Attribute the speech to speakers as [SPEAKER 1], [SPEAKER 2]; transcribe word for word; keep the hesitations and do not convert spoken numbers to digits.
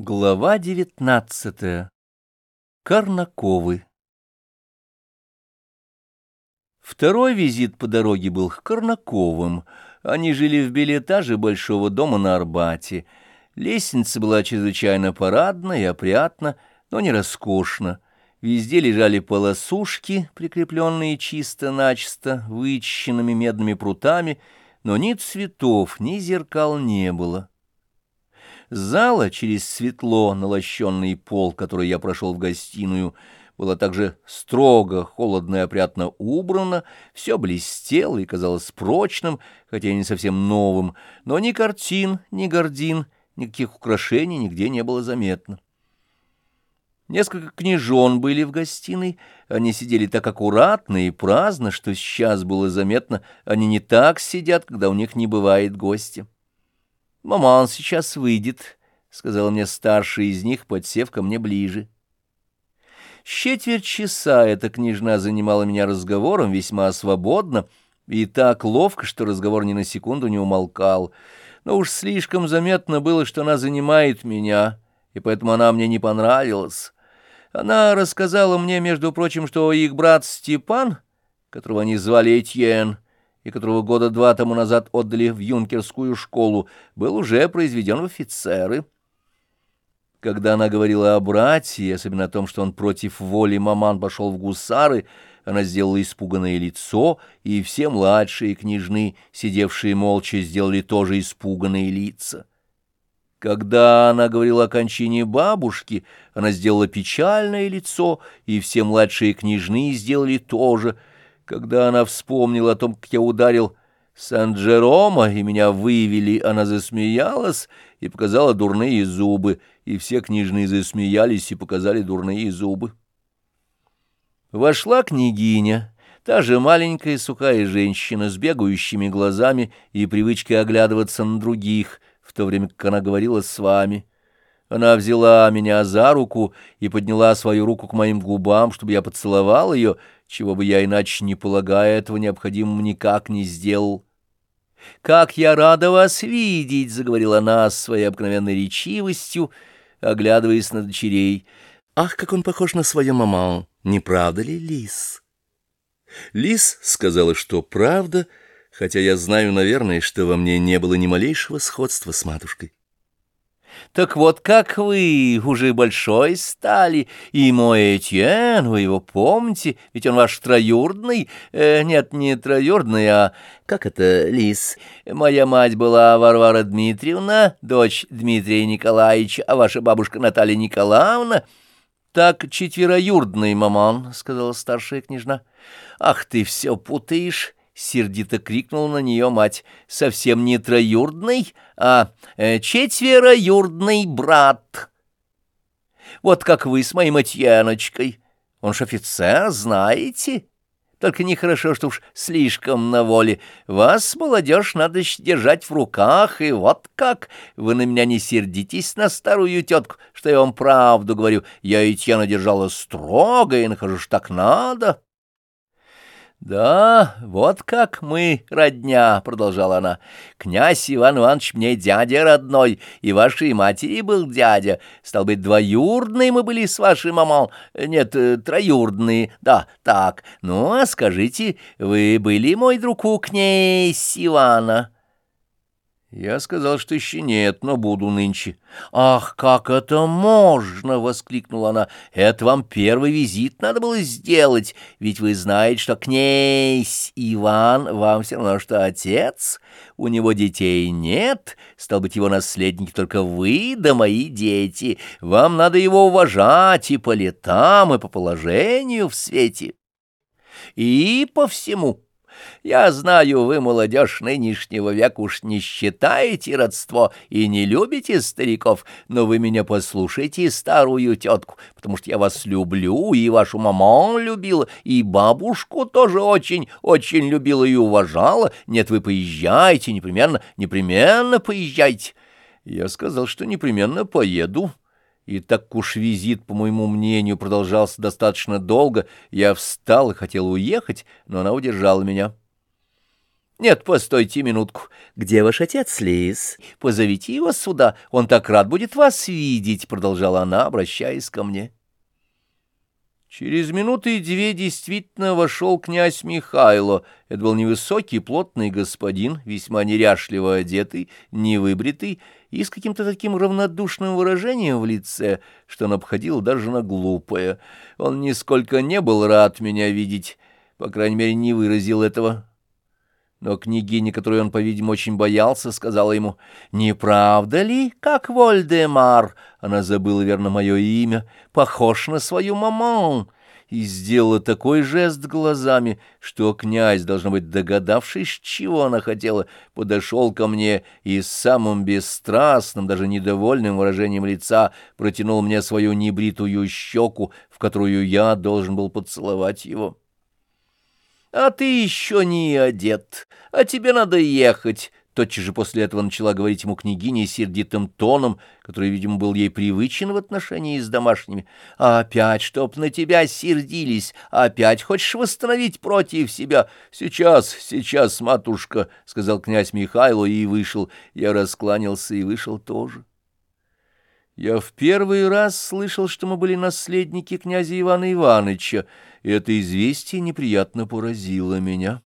[SPEAKER 1] Глава девятнадцатая. Корнаковы. Второй визит по дороге был к Корнаковым. Они жили в бельэтаже большого дома на Арбате. Лестница была чрезвычайно парадна и опрятна, но не роскошна. Везде лежали полосушки, прикрепленные чисто-начисто вычищенными медными прутами, но ни цветов, ни зеркал не было. Зала через светло налощенный пол, который я прошел в гостиную, была также строго, холодно и опрятно убрана, все блестело и казалось прочным, хотя и не совсем новым, но ни картин, ни гардин, никаких украшений нигде не было заметно. Несколько княжон были в гостиной, они сидели так аккуратно и праздно, что сейчас было заметно, они не так сидят, когда у них не бывает гостя. «Маман сейчас выйдет», — сказала мне старшая из них, подсев ко мне ближе. С четверть часа эта княжна занимала меня разговором весьма свободно и так ловко, что разговор ни на секунду не умолкал. Но уж слишком заметно было, что она занимает меня, и поэтому она мне не понравилась. Она рассказала мне, между прочим, что их брат Степан, которого они звали Этьен, и которого года два тому назад отдали в юнкерскую школу, был уже произведен в офицеры. Когда она говорила о брате, и особенно о том, что он против воли маман пошел в гусары, она сделала испуганное лицо, и все младшие княжны, сидевшие молча, сделали тоже испуганные лица. Когда она говорила о кончине бабушки, она сделала печальное лицо, и все младшие княжны сделали тоже. Когда она вспомнила о том, как я ударил Сан-Джерома, и меня вывели, она засмеялась и показала дурные зубы, и все княжны засмеялись и показали дурные зубы. Вошла княгиня, та же маленькая сухая женщина с бегающими глазами и привычкой оглядываться на других, в то время как она говорила с вами. Она взяла меня за руку и подняла свою руку к моим губам, чтобы я поцеловал ее, чего бы я иначе, не полагая этого необходимым, никак не сделал. «Как я рада вас видеть!» — заговорила она с своей обыкновенной речивостью, оглядываясь на дочерей. «Ах, как он похож на свою маму! Не правда ли, Лис?» Лис сказала, что правда, хотя я знаю, наверное, что во мне не было ни малейшего сходства с матушкой. «Так вот, как вы уже большой стали, и мой Этьен, вы его помните, ведь он ваш троюродный, э, нет, не троюродный, а, как это, Лис, моя мать была Варвара Дмитриевна, дочь Дмитрия Николаевича, а ваша бабушка Наталья Николаевна». «Так четвероюродный, маман», — сказала старшая княжна. «Ах, ты все путаешь». — сердито крикнула на нее мать. — Совсем не троюродный, а э, четвероюродный брат. Вот как вы с моим Этьеночкой. Он ж офицер, знаете? Только нехорошо, что уж слишком на воле. Вас, молодежь, надо держать в руках, и вот как. Вы на меня не сердитесь, на старую тетку, что я вам правду говорю. Я Этьена держала строго, и нахожу, что так надо. «Да, вот как мы, родня», — продолжала она. «Князь Иван Иванович мне дядя родной, и вашей матери был дядя. Стал быть, двоюродные мы были с вашей мамой, нет, троюродные, да, так. Ну, а скажите, вы были, мой друг, у князь Ивана?» Я сказал, что еще нет, но буду нынче. «Ах, как это можно!» — воскликнула она. «Это вам первый визит надо было сделать, ведь вы знаете, что князь Иван вам все равно, что отец. У него детей нет, стал быть, его наследники только вы да мои дети. Вам надо его уважать и по летам, и по положению в свете, и по всему». Я знаю, вы, молодежь нынешнего века, уж не считаете родство и не любите стариков, но вы меня послушайте, старую тетку, потому что я вас люблю, и вашу маму любила, и бабушку тоже очень-очень любила и уважала. Нет, вы поезжайте, непременно, непременно поезжайте. Я сказал, что непременно поеду. И так уж визит, по моему мнению, продолжался достаточно долго, я встал и хотел уехать, но она удержала меня. Нет, постойте минутку. Где ваш отец, Лис? Позовите его сюда, он так рад будет вас видеть, — продолжала она, обращаясь ко мне. Через минуты две действительно вошел князь Михайло. Это был невысокий, плотный господин, весьма неряшливо одетый, невыбритый и с каким-то таким равнодушным выражением в лице, что он обходил даже на глупое. Он нисколько не был рад меня видеть, по крайней мере, не выразил этого. Но княгиня, которую он, по-видимому, очень боялся, сказала ему: «Не правда ли, как Вольдемар, она забыла, верно, мое имя, похож на свою маман?» И сделала такой жест глазами, что князь, должно быть, догадавшись, чего она хотела, подошел ко мне и с самым бесстрастным, даже недовольным выражением лица протянул мне свою небритую щеку, в которую я должен был поцеловать его. «А ты еще не одет, а тебе надо ехать», — тотчас же после этого начала говорить ему княгиня сердитым тоном, который, видимо, был ей привычен в отношении с домашними. «А опять, чтоб на тебя сердились, опять хочешь восстановить против себя?» «Сейчас, сейчас, матушка», — сказал князь Михайло и вышел. Я раскланялся и вышел тоже. Я в первый раз слышал, что мы были наследники князя Ивана Ивановича, и это известие неприятно поразило меня.